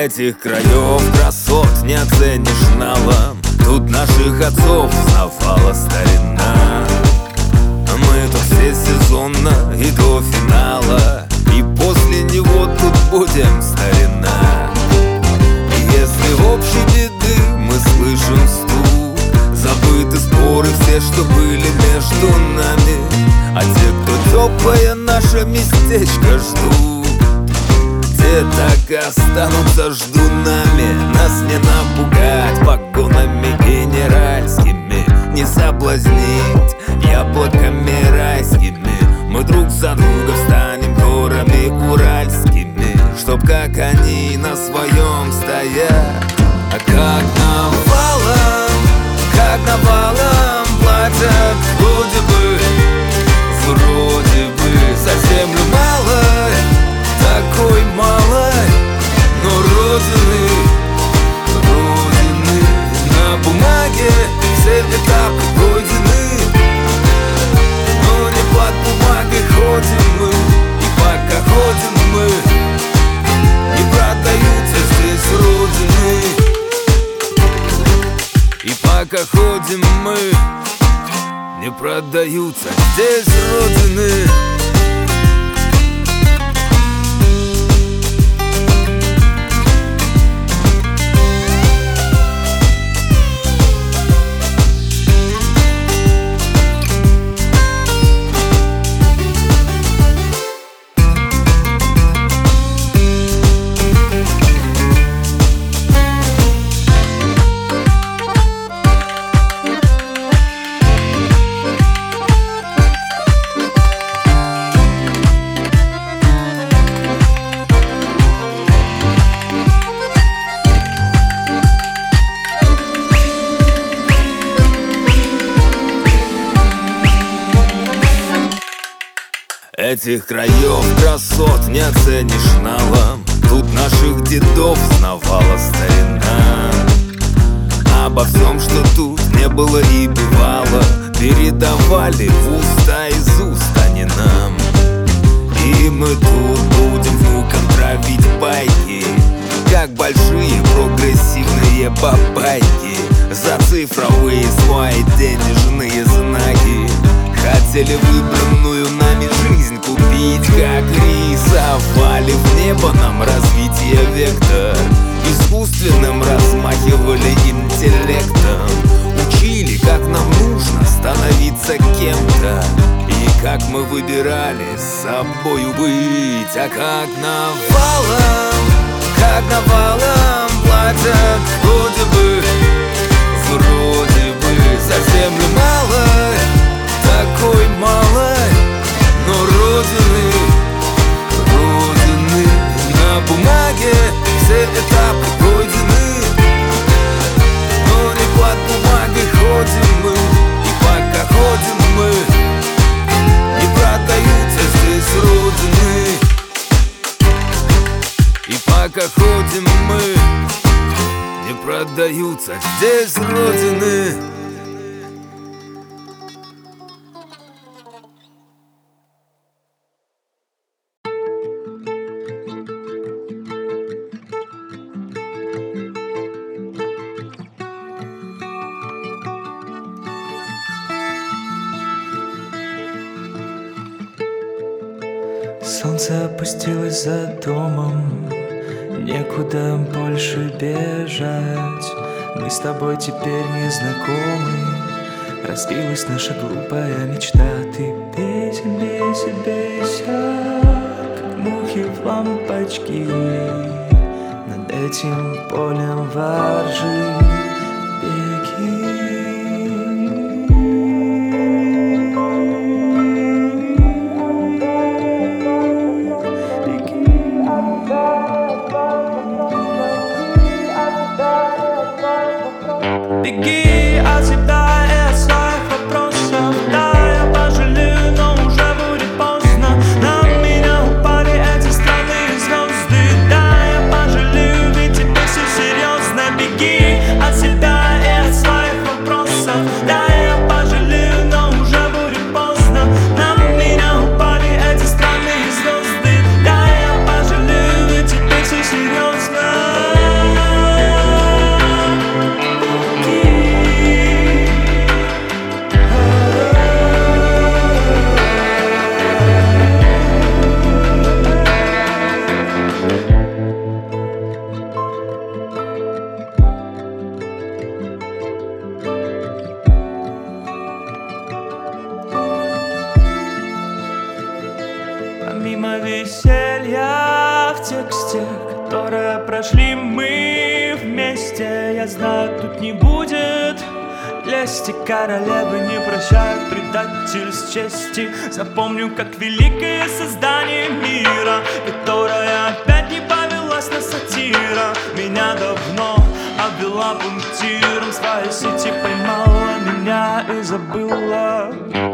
Этих краев красот не оценишь налом. Тут наших отцов знавала старина. Мы тут все сезонно и до финала, и после него тут будем, старина. И если в общей беды мы слышим стук, забыты споры все, что были между нами, а те, кто теплое наше местечко ждут, те так и останутся ждунами. Нас не напугать погонами генеральскими, не соблазнить яблоками райскими. Мы друг за друга встанем горами уральскими, чтоб как они на своем стоят. А как навалом платят вроде бы за землю малой, такой малой, но родины на бумаге все этапы пройдены. Но не под бумагой ходим мы, и пока ходим мы, не продаются здесь родины. И пока ходим мы, не продаются здесь родины. Этих краев красот не оценишь налом. Тут наших дедов знавала старина. Обо всем, что тут не было и бывало, передавали в уста из уст они нам. И мы тут будем внукам травить байки, как большие прогрессивные бабайки, за цифровые свои денежные знаки. Хотели выбранную нами жизнь купить, как рисовали в небо нам развитие вектор, искусственным размахивали интеллектом, учили, как нам нужно становиться кем-то, и как мы выбирали с собою быть. А как навалом платят вроде бы за землю малой, такой малой, но родины на бумаге все этапы пройдены. Но не под бумагой ходим мы, и пока ходим мы, не продаются здесь родины. И пока ходим мы, не продаются здесь родины. Солнце опустилось за домом, некуда больше бежать. Мы с тобой теперь не знакомы, разбилась наша глупая мечта. Ты бейся, бейся, бейся, как мухи в лампочки, над этим полем воржи беги. Беги от себя и от своих вопросов. Да, я пожалею, но уже будет поздно. На меня упали эти странные звезды. Да, я пожалею, ведь теперь все серьезно. Беги от себя и от своих вопросов. Да, я пожалею, но уже будет поздно. На меня упали эти странные звезды. Да, я пожалею, ведь теперь все серьезно. прошли мы вместе. Я знаю, тут не будет лести. Королевы не прощают предательств чести. Запомню, как великое создание мира, которое опять не повелась на сатира. Меня давно обвела пунктиром, свои сети поймала меня и забыла.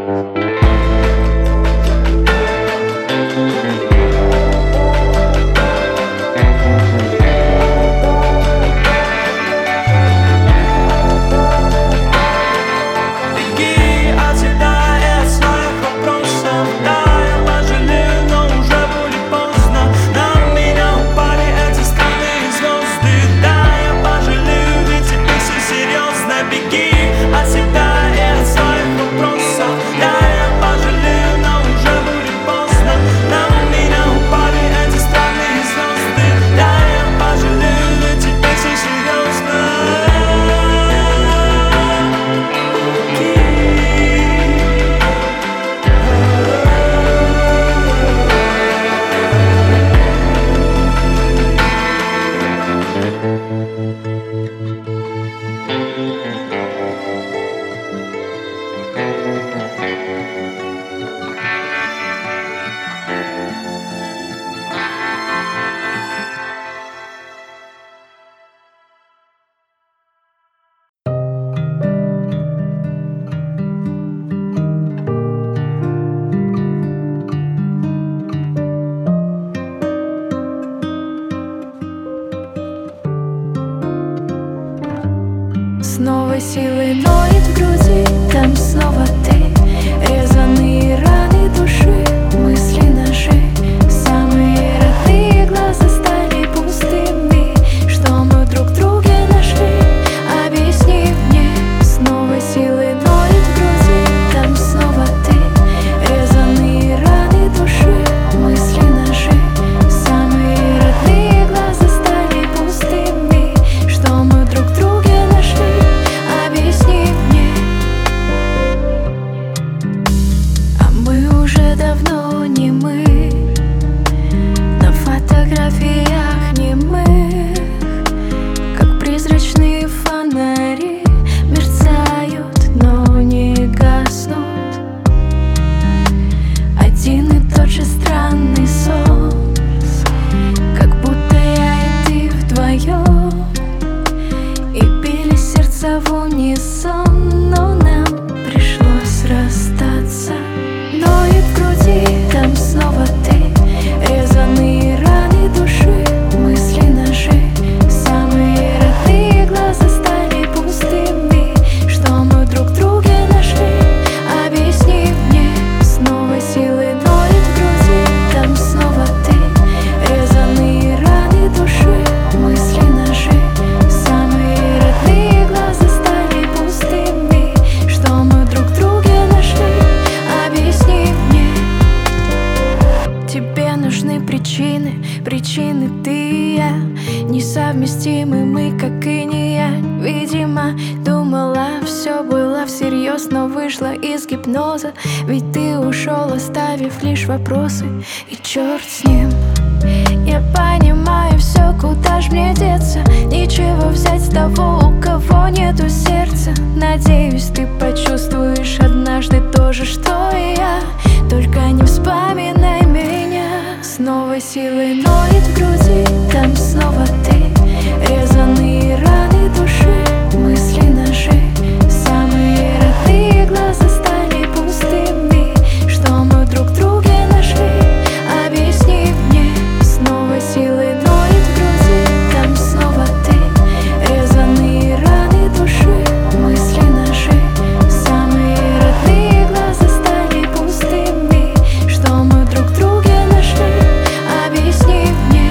С новой силой ноет в груди, там снова ты. Резаные раны души, мысли ножи. Самые родные глаза стали пустыми. Что мы друг друга нашли? Объясни мне. С новой силой ноет в груди, там снова ты. Резаные раны души, мысли ножи. Самые родные глаза стали пустыми. Что мы друг друга нашли? Объясни мне. А мы уже давно не мы. На фотографиях не мы. Как призрачные фонари мерцают, но не гаснут. Один и тот же странный сон, как будто я и ты вдвоем. И били сердца в унисон, но нам пришлось расстаться. Ноет в груди, там снова ты. Резаные раны души, мысли ножи. Самые родные глаза стали пустыми. Что мы друг друга нашли? Объясни мне. С новой силой ноет в груди, там снова ты. Резаные раны души, мысли ножи. Самые родные глаза стали пустыми. Что мы друг друга нашли? Объясни мне. Тебе нужны причины, причины ты и я. Несовместимы мы, как и не я. Видимо, думала, все было всерьез, но вышла из гипноза. Ведь ты ушел, оставив лишь вопросы. И черт с ним. Я понимаю все, куда ж мне деться. Ничего взять с того, у кого нету сердца. Надеюсь, ты почувствуешь однажды то же, что и я. Только не вспоминай меня. С новой силой ноет в груди, там снова ты. Резаные раны души, мысли ножи. Самые родные глаза стали пустыми. Что мы друг друга нашли? Объясни мне. С новой силой ноет в груди, там снова ты. Резаные раны души, мысли ножи. Самые родные глаза стали пустыми. Что мы друг друга нашли? Объясни мне.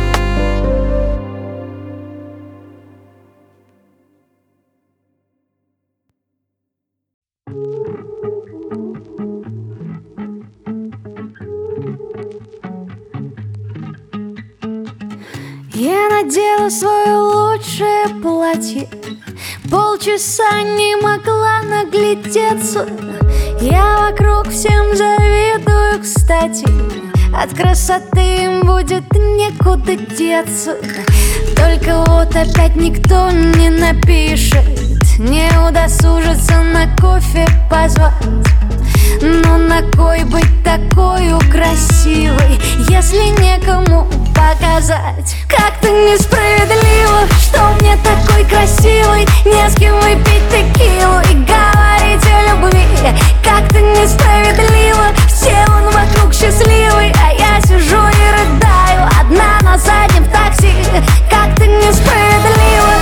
Я надела свое лучшее платье, полчаса не могла наглядеться. Я вокруг всем завидую, кстати. от красоты им будет некуда деться. Только вот опять никто не напишет, не удосужится на кофе позвать. Но на кой быть такой красивой, если некому показать? Как-то несправедливо, что мне такой красивой не с кем выпить текилу и говорить о любви. Как-то несправедливо, все он вокруг счастливый, а я сижу и рыдаю одна на заднем такси. Как-то несправедливо.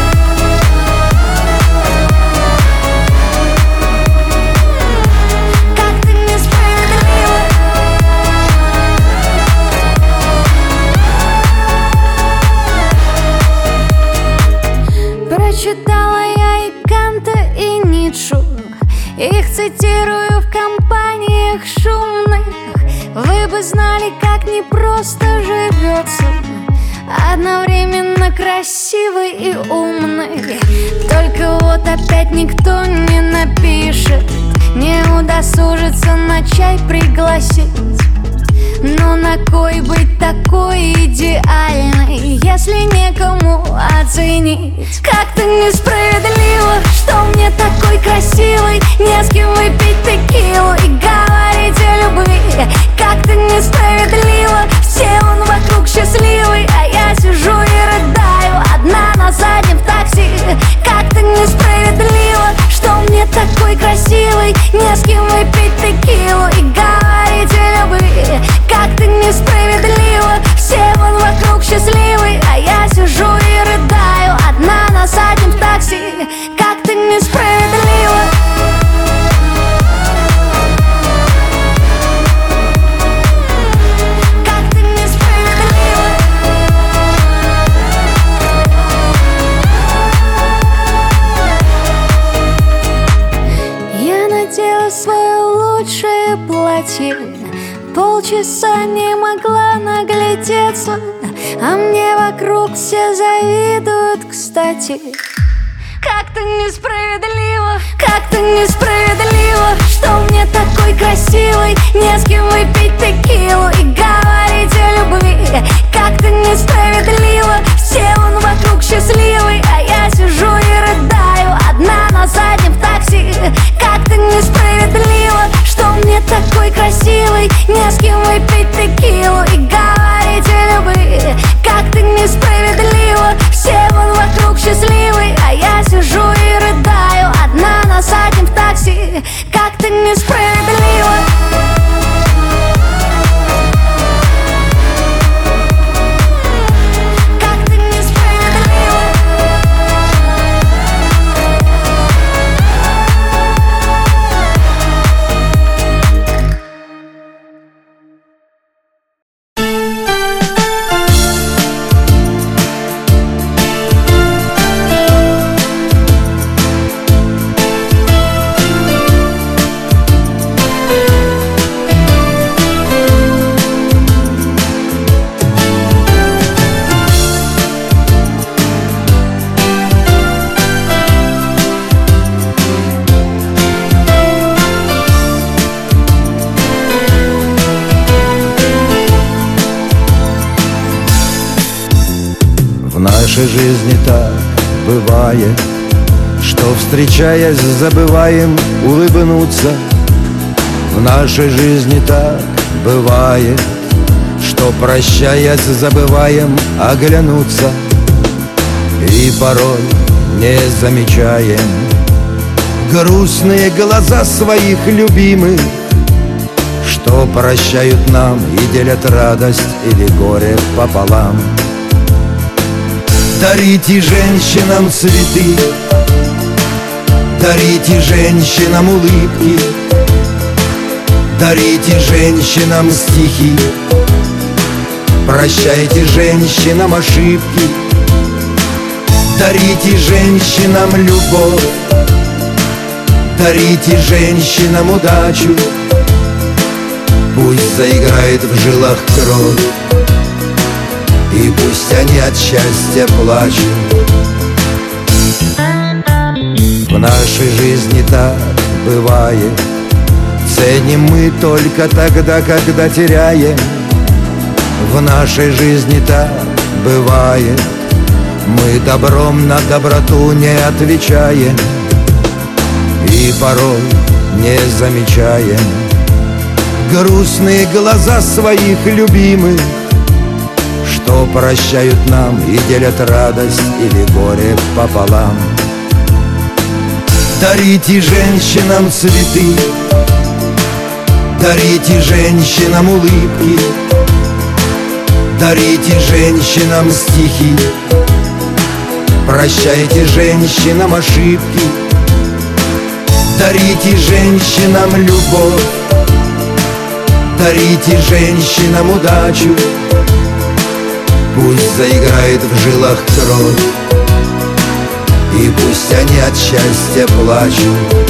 Прочитала я и Канта, и Ницше, их цитирую в компаниях шумных. Вы бы знали, как непросто живется, одновременно красивый и умный. Только вот опять никто не напишет, не удосужится на чай пригласить. Но на кой быть такой идеальной, если некому оценить? Как-то несправедливо, что мне такой красивой не с кем выпить текилу и говорить о любви. Как-то несправедливо, все он вокруг счастливый, а я сижу и рыдаю одна на заднем такси. Как-то несправедливо, что мне такой красивой не с кем выпить текилу и говорить о любви. Как-то несправедливо, все он вокруг счастливый, а я сижу и рыдаю одна на заднем такси. Как-то несправедливо. Как-то несправедливо. Я надела свое лучшее платье, полчаса не могла наглядеться, а мне вокруг все завидуют, кстати. Как-то несправедливо, как-то несправедливо, что мне такой красивой не с кем выпить текилу и говорить о любви. Как-то несправедливо, все он вокруг счастливый, а я сижу и рыдаю одна на заднем такси. Как-то несправедливо, что мне такой красивой не с кем выпить текилу и говорить о любви. Как-то несправедливо, все он вокруг счастливый, а я сижу и рыдаю одна на заднем такси. Как-то несправедливо. Как-то несправедливо. В нашей жизни так бывает, что, встречаясь, забываем улыбнуться. В нашей жизни так бывает, что, прощаясь, забываем оглянуться. И порой не замечаем грустные глаза своих любимых, что прощают нам и делят радость или горе пополам. Дарите женщинам цветы, дарите женщинам улыбки, дарите женщинам стихи, прощайте женщинам ошибки. Дарите женщинам любовь, дарите женщинам удачу. Пусть заиграет в жилах кровь, и пусть они от счастья плачут. В нашей жизни так бывает, ценим мы только тогда, когда теряем. В нашей жизни так бывает, мы добром на доброту не отвечаем и порой не замечаем грустные глаза своих любимых, что прощают нам и делят радость или горе пополам. Дарите женщинам цветы, дарите женщинам улыбки, дарите женщинам стихи, прощайте женщинам ошибки, дарите женщинам любовь, дарите женщинам удачу. Пусть заиграет в жилах кровь, и пусть они от счастья плачут.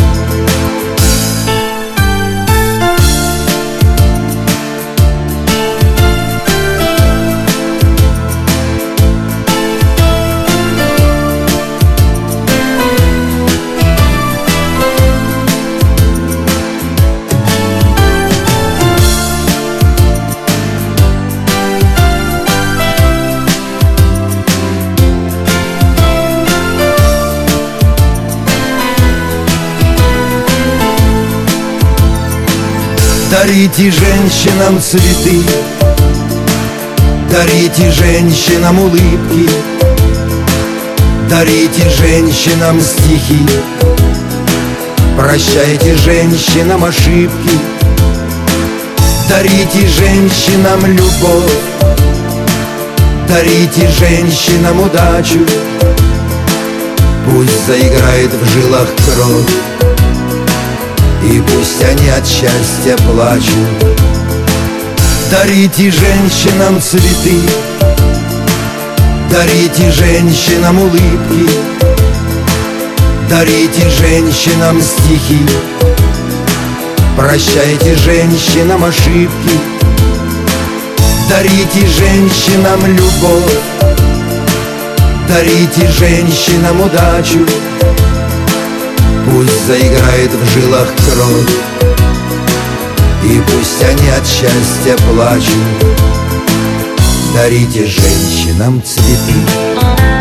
Дарите женщинам цветы, дарите женщинам улыбки, дарите женщинам стихи, прощайте женщинам ошибки, дарите женщинам любовь, дарите женщинам удачу. Пусть заиграет в жилах кровь, и пусть они от счастья плачут. Дарите женщинам цветы, дарите женщинам улыбки, дарите женщинам стихи, прощайте женщинам ошибки, дарите женщинам любовь, дарите женщинам удачу. Пусть заиграет в жилах кровь, и пусть они от счастья плачут. Дарите женщинам цветы.